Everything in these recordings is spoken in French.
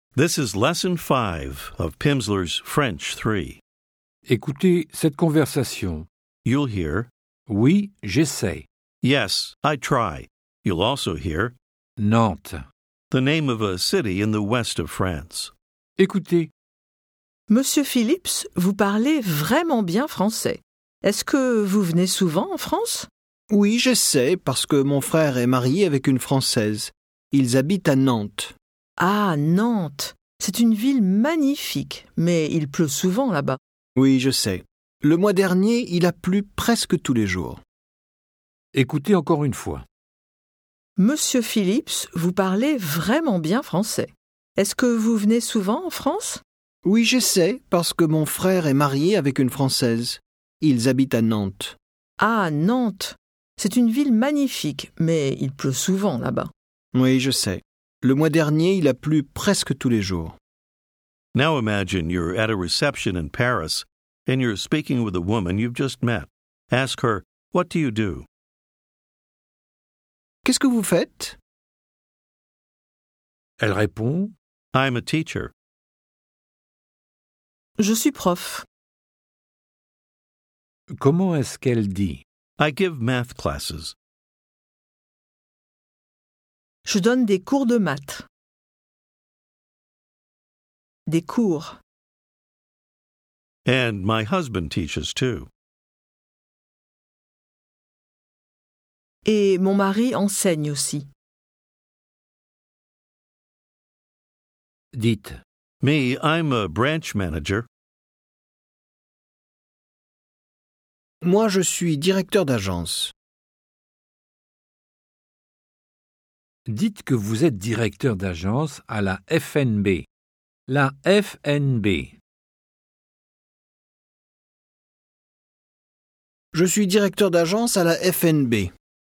This is Lesson 5 of Pimsleur's French 3. Écoutez cette conversation. You'll hear, Oui, j'essaie. yes, I try. You'll also hear Nantes. the name of a city in the west of France. Écoutez. Monsieur Phillips, vous parlez vraiment bien français. Est-ce que vous venez souvent en France? Oui, j'essaie parce que mon frère est marié avec une Française. Ils habitent à Nantes. Ah, Nantes. C'est une ville magnifique, mais il pleut souvent là-bas. Oui, je sais. Le mois dernier, il a plu presque tous les jours. Écoutez encore une fois. Monsieur Phillips, vous parlez vraiment bien français. Est-ce que vous venez souvent en France? Oui, j'essaie parce que mon frère est marié avec une Française. Ils habitent à Nantes. Ah, Nantes. C'est une ville magnifique, mais il pleut souvent là-bas. Oui, je sais. Le mois dernier, il a plu presque tous les jours. Now imagine you're at a reception in Paris and you're speaking with a woman you've just met. Ask her, what do you do? Qu'est-ce que vous faites? Elle répond. I'm a teacher. Je suis prof. Comment est-ce qu'elle dit? I give math classes. Je donne des cours de maths. Des cours. And my husband teaches too. Et mon mari enseigne aussi. Dites. Me, I'm a branch manager. Moi, je suis directeur d'agence. Dites que vous êtes directeur d'agence à la FNB. La FNB. Je suis directeur d'agence à la FNB.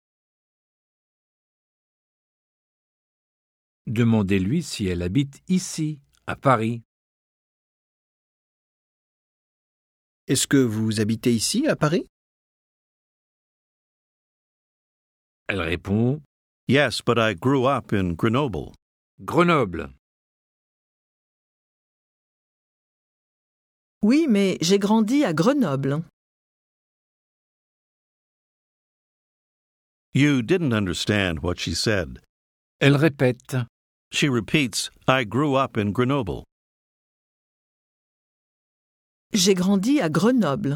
Demandez-lui si elle habite ici, à Paris. Est-ce que vous habitez ici, à Paris? Elle répond. Yes, but I grew up in Grenoble. Grenoble. Oui, mais j'ai grandi à Grenoble. You didn't understand what she said. Elle répète. She repeats, I grew up in Grenoble. J'ai grandi à Grenoble.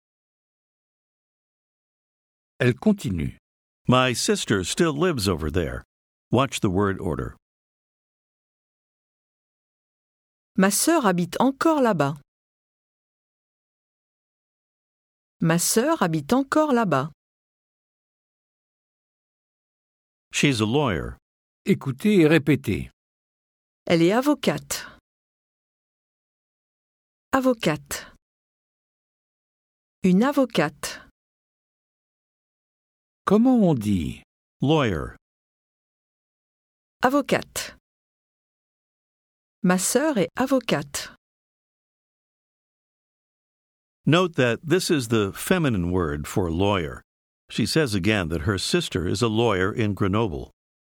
Elle continue. My sister still lives over there. Watch the word order. Ma sœur habite encore là-bas. Ma sœur habite encore là-bas. She's a lawyer. Écoutez et répétez. Elle est avocate. Avocate. Une avocate. Comment on dit? Lawyer. Avocate. Ma sœur est avocate. Note that this is the feminine word for lawyer. She says again that her sister is a lawyer in Grenoble.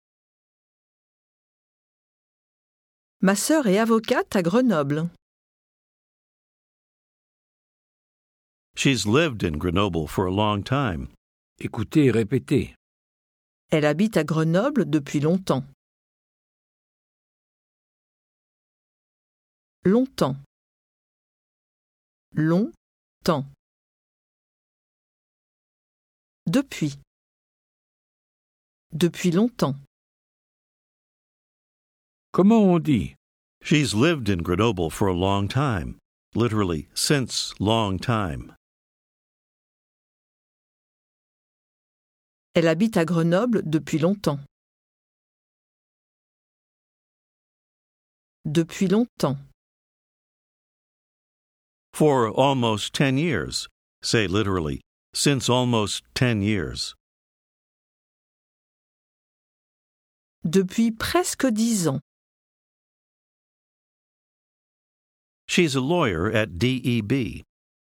Ma sœur est avocate à Grenoble. She's lived in Grenoble for a long time. Écoutez et répétez. Elle habite à Grenoble depuis longtemps. Longtemps. Longtemps. Depuis. Depuis longtemps. Comment on dit? She's lived in Grenoble for a long time. Literally, since long time. Elle habite à Grenoble depuis longtemps. Depuis longtemps. For almost 10 years. Say literally, since almost 10 years. Depuis presque 10 ans. She's a lawyer at DEB.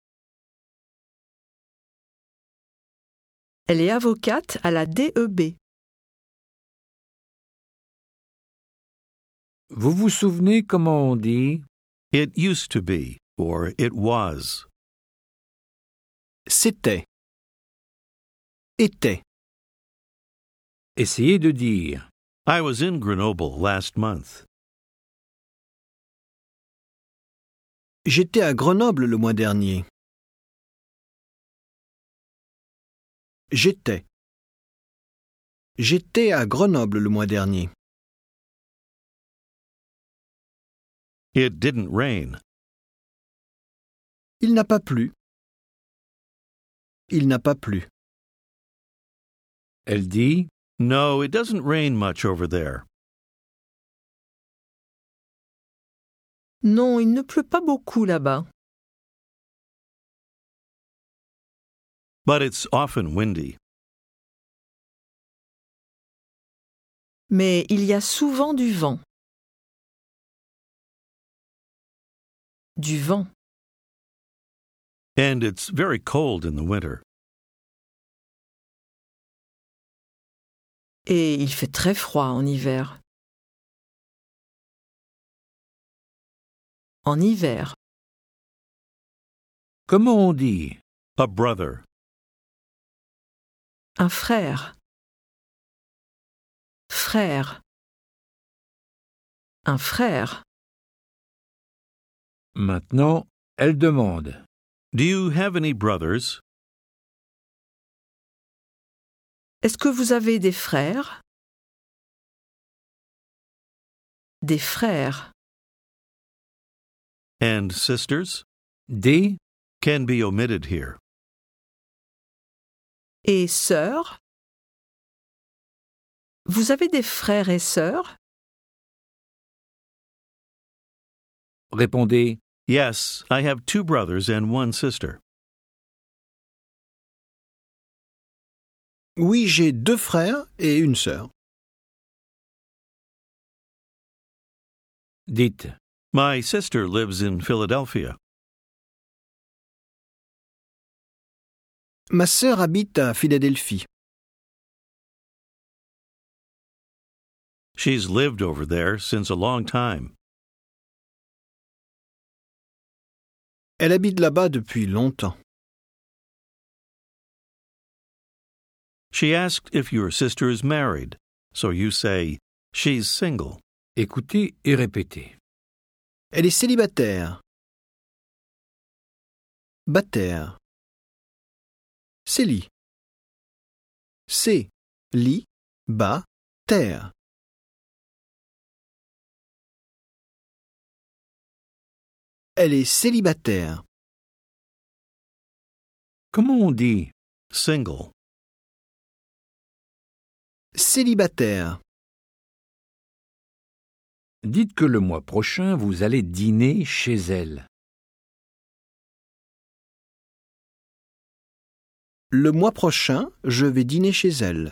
Elle est avocate à la DEB. Vous vous souvenez comment on dit It used to be, or it was. C'était. Était. Essayez de dire. I was in Grenoble last month. J'étais à Grenoble le mois dernier. J'étais. J'étais à Grenoble le mois dernier. It didn't rain. Il n'a pas plu. Il n'a pas plu. Elle dit. No, it doesn't rain much over there. Non, il ne pleut pas beaucoup là-bas. But it's often windy. Mais il y a souvent du vent. Du vent. And it's very cold in the winter. Et il fait très froid en hiver. En hiver. Comment on dit A brother. Un frère. Frère. Un frère. Maintenant, elle demande. Do you have any brothers? Est-ce que vous avez des frères? Des frères. And sisters? Des Can be omitted here. Et sœurs? Vous avez des frères et sœurs? Répondez. Yes, I have 2 brothers and 1 sister. Oui, j'ai 2 frères et une sœur. Dites. My sister lives in Philadelphia. Ma sœur habite à Philadelphie. She's lived over there since a long time. Elle habite là-bas depuis longtemps. She asked if your sister is married, so you say, she's single. Écoutez et répétez. Elle est célibataire. Bataire. Célie. Li. Ba. Terre. Elle est célibataire. Comment on dit Single. Célibataire. Dites que le mois prochain, vous allez dîner chez elle. Le mois prochain, je vais dîner chez elle.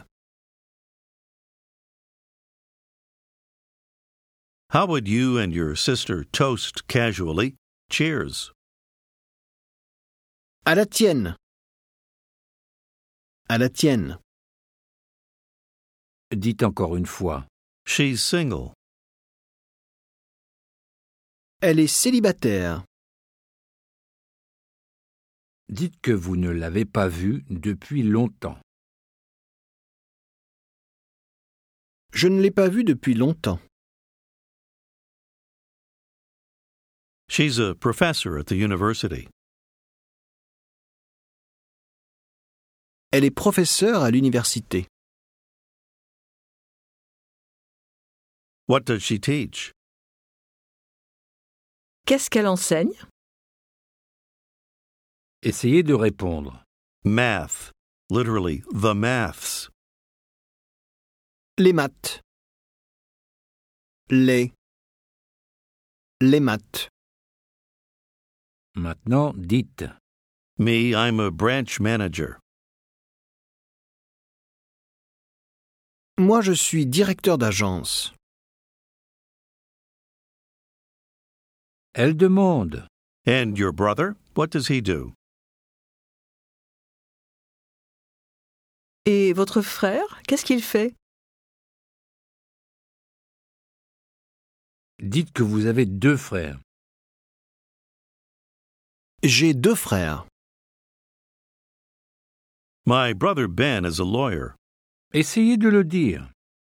How would you and your sister toast casually? Cheers. À la tienne. À la tienne. Dites encore une fois. She's single. Elle est célibataire. Dites que vous ne l'avez pas vue depuis longtemps. Je ne l'ai pas vue depuis longtemps. She's a professor at the university. Elle est professeure à l'université. What does she teach? Qu'est-ce qu'elle enseigne? Essayez de répondre. Math. Literally, the maths. Les maths. Les maths. Maintenant, dites. Me, I'm a branch manager. Moi, je suis directeur d'agence. Elle demande. And your brother? What does he do? Et votre frère, qu'est-ce qu'il fait? Dites que vous avez 2 frères. J'ai 2 frères. My brother Ben is a lawyer. Essayez de le dire.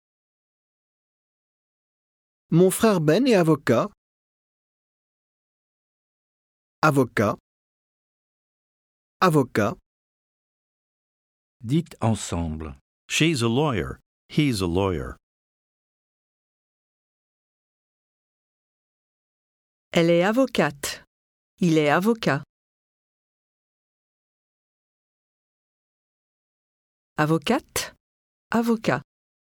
Mon frère Ben est avocat. Avocat. Avocat. Dites ensemble. She's a lawyer. He's a lawyer. Elle est avocate. Il est avocat. Avocate, avocat.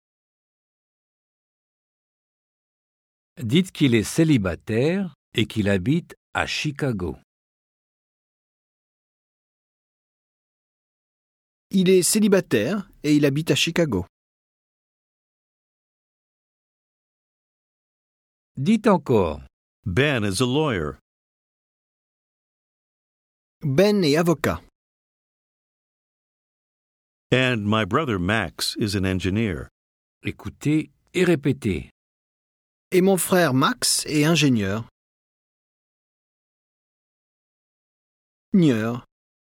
Dites qu'il est célibataire et qu'il habite à Chicago. Il est célibataire et il habite à Chicago. Dites encore. Ben is a lawyer. Ben est avocat. And my brother Max is an engineer. Écoutez et répétez. Et mon frère Max est ingénieur. Nieur.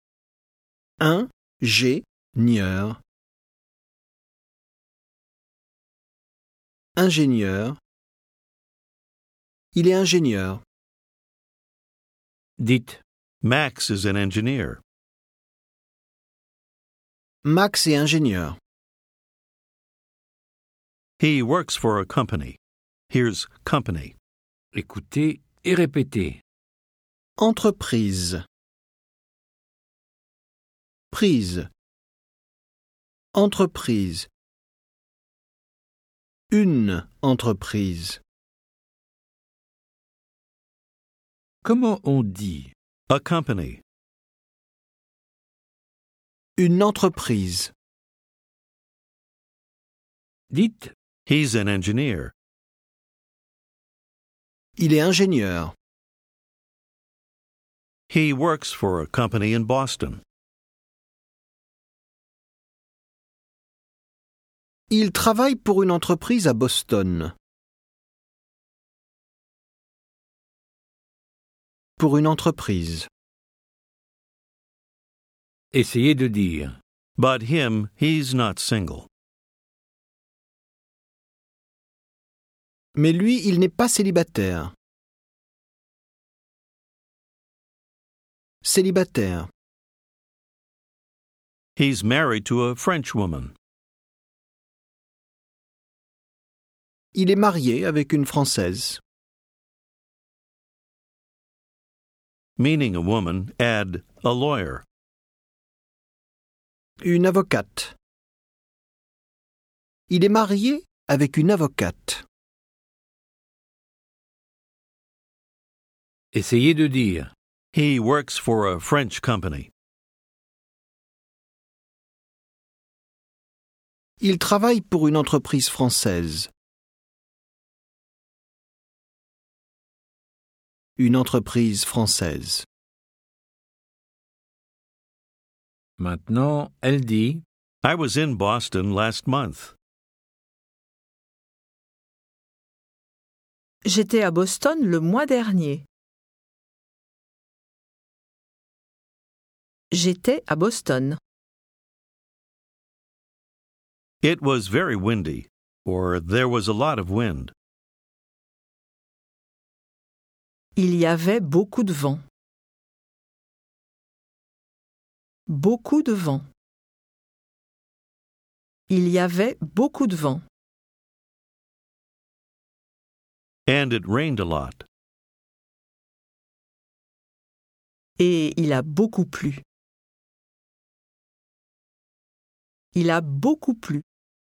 Ingénieur. Ingénieur. Il est ingénieur. Dites. Max is an engineer. Max est ingénieur. He works for a company. Here's company. Écoutez et répétez. Entreprise. Prise. Entreprise. Une entreprise. Comment on dit? A company. Une entreprise. Dites. He's an engineer. Il est ingénieur. He works for a company in Boston. Il travaille pour une entreprise à Boston. Pour une entreprise. Essayez de dire. But him, he's not single. Mais lui, il n'est pas célibataire. Célibataire. He's married to a French woman. Il est marié avec une Française. Meaning a woman, add a lawyer. Une avocate. Il est marié avec une avocate. Essayez de dire. He works for a French company. Il travaille pour une entreprise française. Une entreprise française. Maintenant, elle dit. I was in Boston last month. J'étais à Boston le mois dernier. J'étais à Boston. It was very windy, or there was a lot of wind. Il y avait beaucoup de vent. Beaucoup de vent. Il y avait beaucoup de vent. And it rained a lot. Et il a beaucoup plu. Il a beaucoup plu.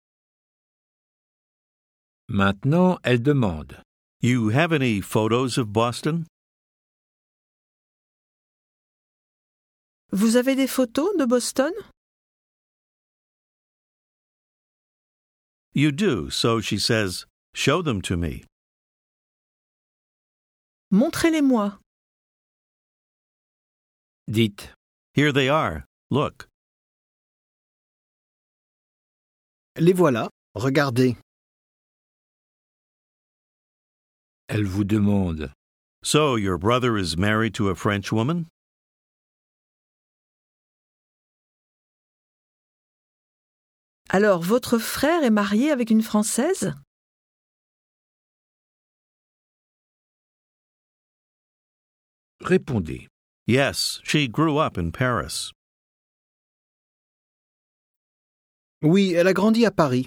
Maintenant, elle demande. You have any photos of Boston? Vous avez des photos de Boston? You do, so she says, show them to me. Montrez-les-moi. Dites. Here they are. Look. Les voilà, regardez. Elle vous demande. So your brother is married to a French woman? Alors, votre frère est marié avec une Française? Répondez. Yes, she grew up in Paris. Oui, elle a grandi à Paris.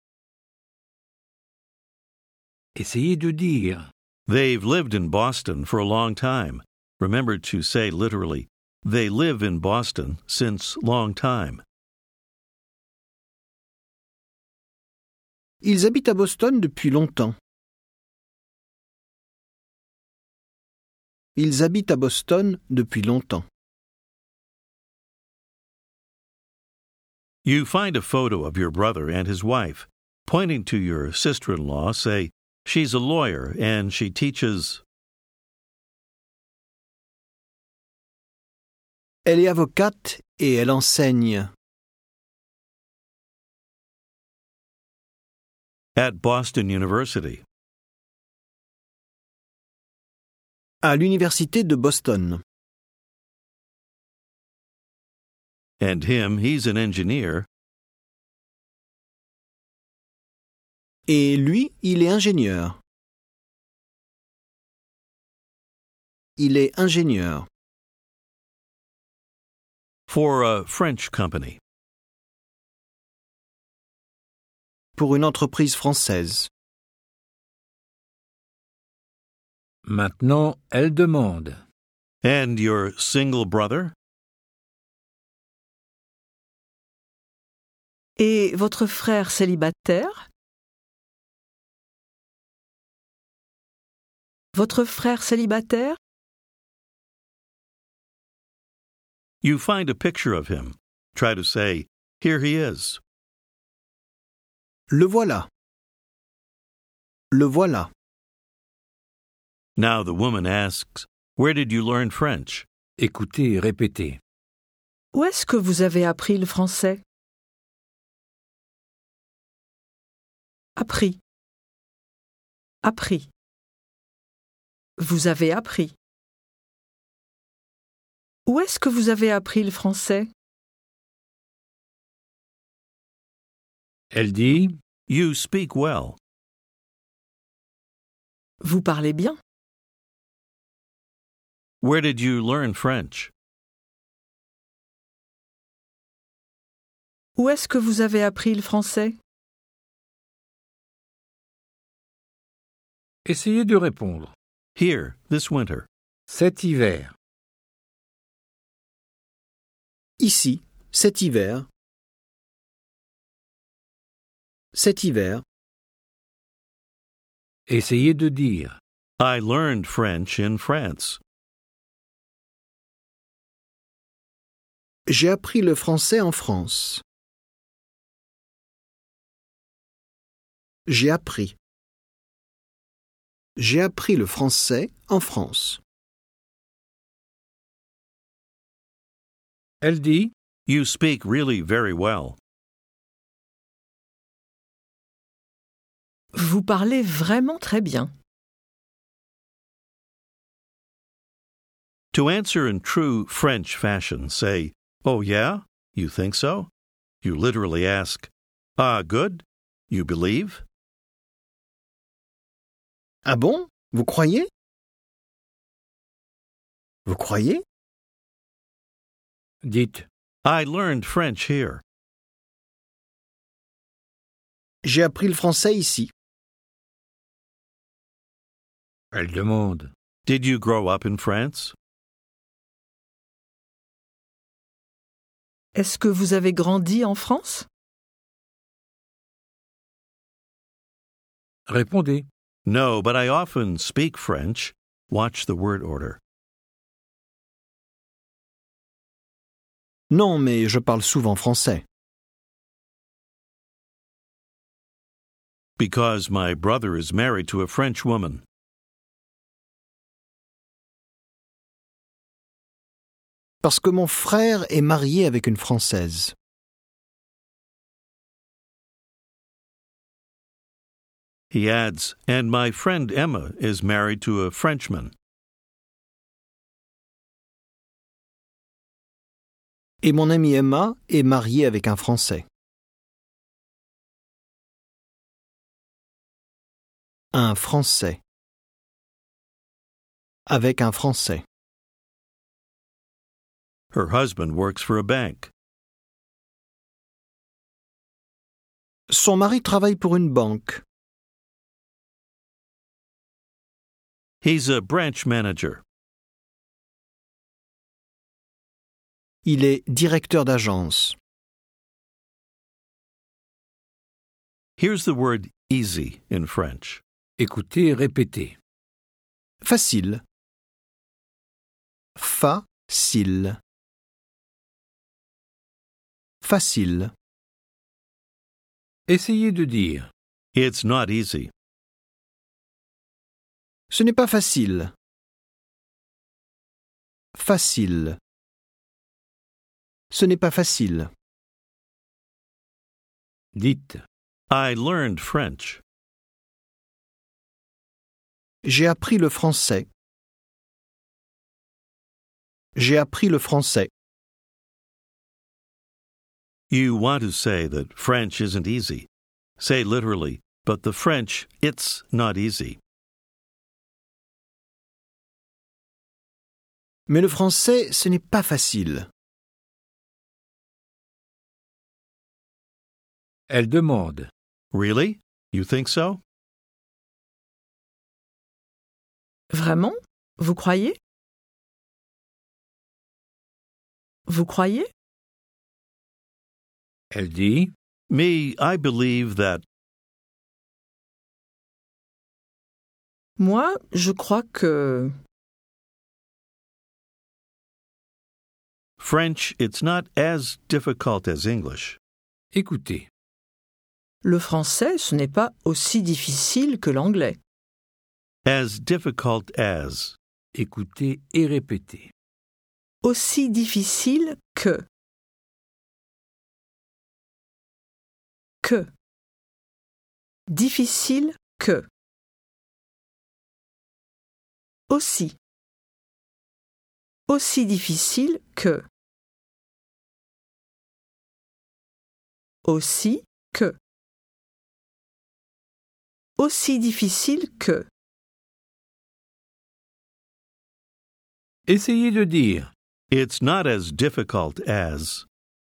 Essayez de dire. They've lived in Boston for a long time. Remember to say literally, they live in Boston since long time. Ils habitent à Boston depuis longtemps. Ils habitent à Boston depuis longtemps. You find a photo of your brother and his wife. Pointing to your sister-in-law, say, she's a lawyer and she teaches. Elle est avocate et elle enseigne. At Boston University. À l'université de Boston. And him, he's an engineer. Et lui, il est ingénieur. Il est ingénieur. For a French company. Pour une entreprise française. Maintenant, elle demande. And your single brother? Et votre frère célibataire? Votre frère célibataire? You find a picture of him. Try to say, here he is. Le voilà. Le voilà. Now the woman asks, where did you learn French? Écoutez et répétez. Où est-ce que vous avez appris le français? Appris. Appris. Vous avez appris. Où est-ce que vous avez appris le français? Elle dit. You speak well. Vous parlez bien. Where did you learn French? Où est-ce que vous avez appris le français? Essayez de répondre. Here, this winter. Cet hiver. Ici, cet hiver. Cet hiver. Essayez de dire. I learned French in France. J'ai appris le français en France. J'ai appris. J'ai appris le français en France. Elle dit. You speak really very well. Vous parlez vraiment très bien. To answer in true French fashion, say, oh yeah? You think so? You literally ask, ah, good? You believe? Ah bon? Vous croyez? Vous croyez? Dites. I learned French here. J'ai appris le français ici. Elle demande. Did you grow up in France? Est-ce que vous avez grandi en France? Répondez. No, but I often speak French. Watch the word order. Non, mais je parle souvent français. Because my brother is married to a French woman. Parce que mon frère est marié avec une Française. He adds, and my friend Emma is married to a Frenchman. Et mon amie Emma est mariée avec un Français. Un Français. Avec un Français. Her husband works for a bank. Son mari travaille pour une banque. He's a branch manager. Il est directeur d'agence. Here's the word easy in French. Écoutez et répétez. Facile. Facile. Facile. Essayez de dire. It's not easy. Ce n'est pas facile. Facile. Ce n'est pas facile. Dites. I learned French. J'ai appris le français. J'ai appris le français. You want to say that French isn't easy. Say literally, but the French, it's not easy. Mais le français, ce n'est pas facile. Elle demande. Really? You think so? Vraiment? Vous croyez? Vous croyez? Elle dit. Me, I believe that. Moi, je crois que... French, it's not as difficult as English. Écoutez. Le français, ce n'est pas aussi difficile que l'anglais. As difficult as. Écoutez et répétez. Aussi difficile que. Que. Difficile que. Aussi. Aussi difficile que. Aussi que. Aussi difficile que. Essayez de dire. It's not as difficult as.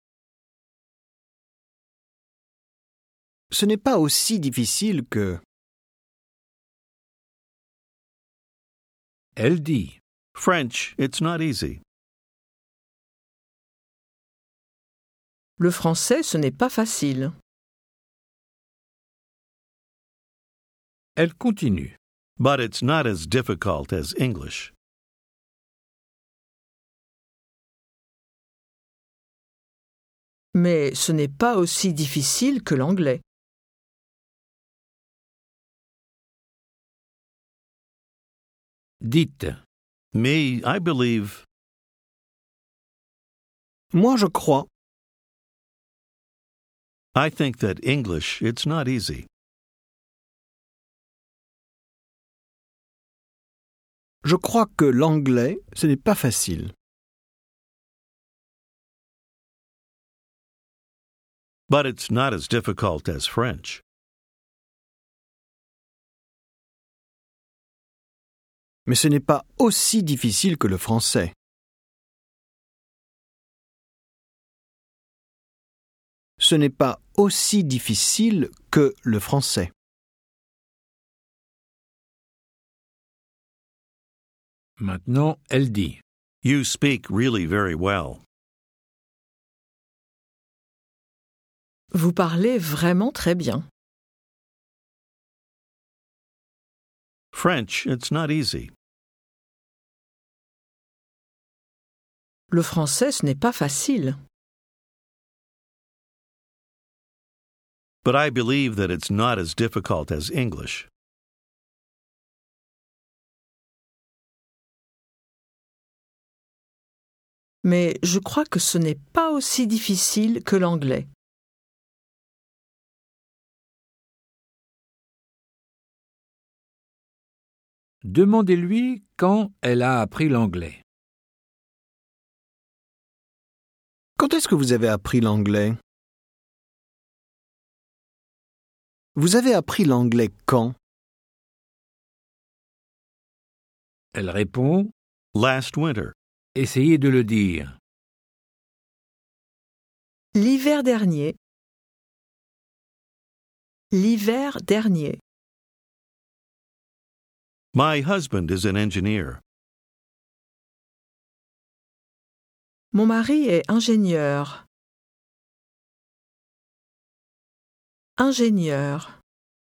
Ce n'est pas aussi difficile que... Elle dit. French, it's not easy. Le français, ce n'est pas facile. Elle continue. But it's not as difficult as English. Mais ce n'est pas aussi difficile que l'anglais. Dites. Me, I believe. Moi, je crois. I think that English, it's not easy. Je crois que l'anglais, ce n'est pas facile. But it's not as difficult as French. Mais ce n'est pas aussi difficile que le français. Ce n'est pas aussi difficile que le français. Maintenant, elle dit. You speak really very well. Vous parlez vraiment très bien. French, it's not easy. Le français, ce n'est pas facile. But I believe that it's not as difficult as English. Mais je crois que ce n'est pas aussi difficile que l'anglais. Demandez-lui quand elle a appris l'anglais. Quand est-ce que vous avez appris l'anglais? Vous avez appris l'anglais quand? Elle répond Last winter. « Essayez de le dire. L'hiver dernier. L'hiver dernier. My husband is an engineer. Mon mari est ingénieur. Ingénieur.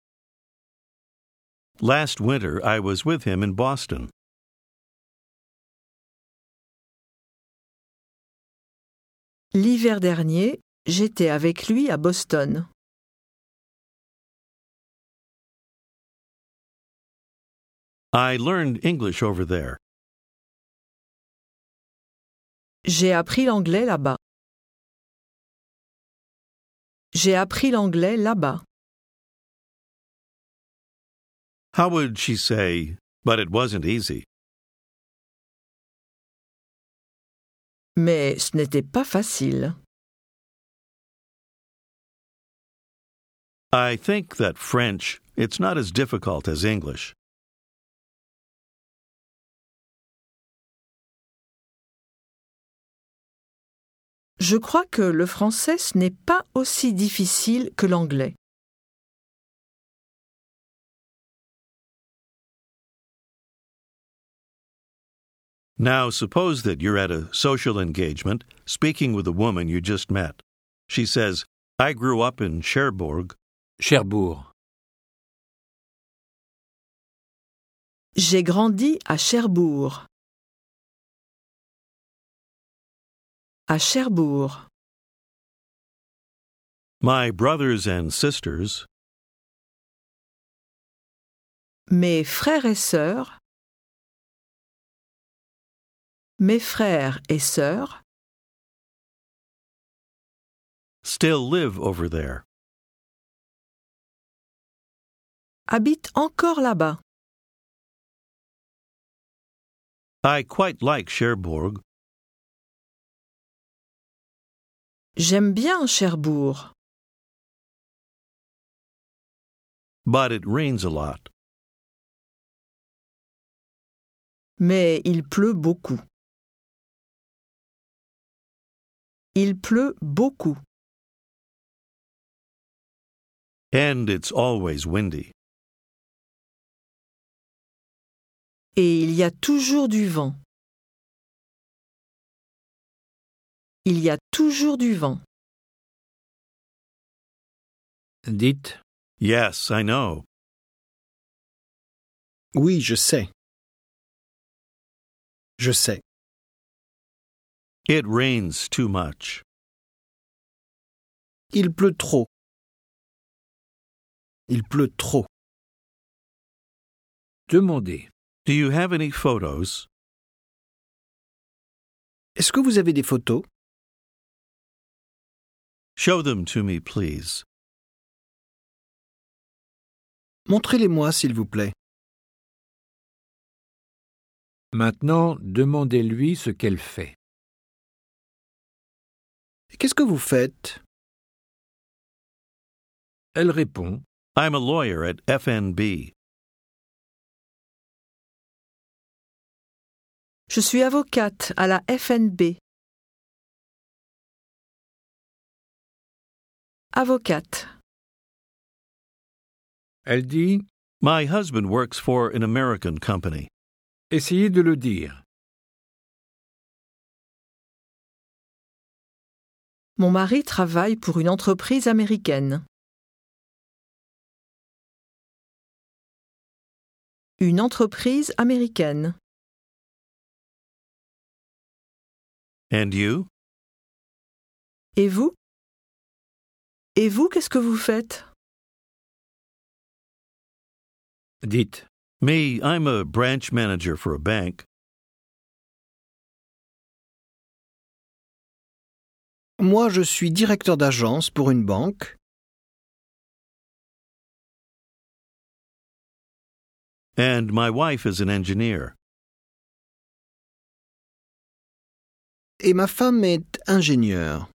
Last winter, I was with him in Boston. L'hiver dernier, j'étais avec lui à Boston. I learned English over there. J'ai appris l'anglais là-bas. J'ai appris l'anglais là-bas. How would she say, but it wasn't easy? Mais ce n'était pas facile. I think that French, it's not as difficult as English. Je crois que le français, ce n'est pas aussi difficile que l'anglais. Now, suppose that you're at a social engagement, speaking with a woman you just met. She says, I grew up in Cherbourg. Cherbourg. J'ai grandi à Cherbourg. À Cherbourg. My brothers and sisters. Mes frères et sœurs. Mes frères et sœurs. Still live over there. Habitent encore là-bas. I quite like Cherbourg. J'aime bien Cherbourg. But it rains a lot. Mais il pleut beaucoup. Il pleut beaucoup. And it's always windy. Et il y a toujours du vent. Il y a toujours du vent. Dites Yes, I know. Oui, je sais. Je sais. It rains too much. Il pleut trop. Il pleut trop. demandez. Do you have any photos? Est-ce que vous avez des photos? Show them to me, please. Montrez-les-moi, s'il vous plaît. Maintenant, demandez-lui ce qu'elle fait. Qu'est-ce que vous faites? Elle répond I'm a lawyer at FNB. Je suis avocate à la FNB. Avocate. Elle dit My husband works for an American company. essayez de le dire. Mon mari travaille pour une entreprise américaine. Une entreprise américaine. And you? Et vous? Et vous, qu'est-ce que vous faites? Dites Me, I'm a branch manager for a bank. Moi, je suis directeur d'agence pour une banque. And my wife is an engineer. Et ma femme est ingénieure.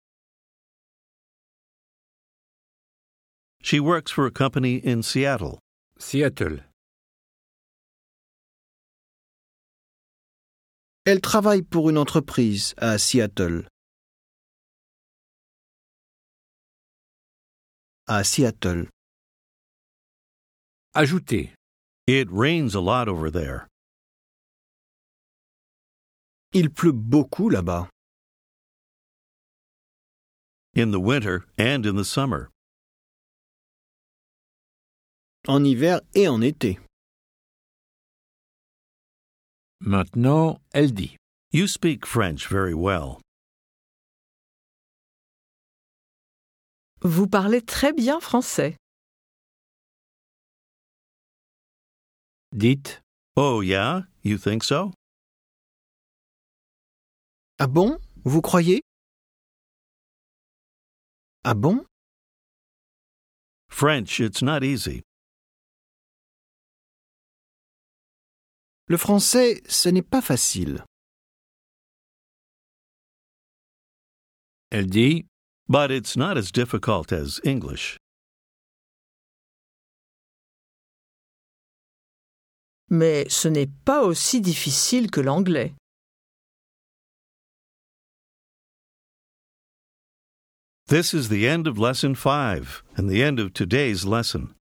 She works for a company in Seattle. Seattle. Elle travaille pour une entreprise à Seattle. À Seattle. Ajoutez. It rains a lot over there. Il pleut beaucoup là-bas. In the winter and in the summer. En hiver et en été. Maintenant, elle dit. You speak French very well. Vous parlez très bien français. Dites. Oh, yeah? You think so? Ah bon? Vous croyez? Ah bon? French, it's not easy. Le français, ce n'est pas facile. Elle dit. But it's not as difficult as English. Mais ce n'est pas aussi difficile que l'anglais. This is the end of Lesson 5 and the end of today's lesson.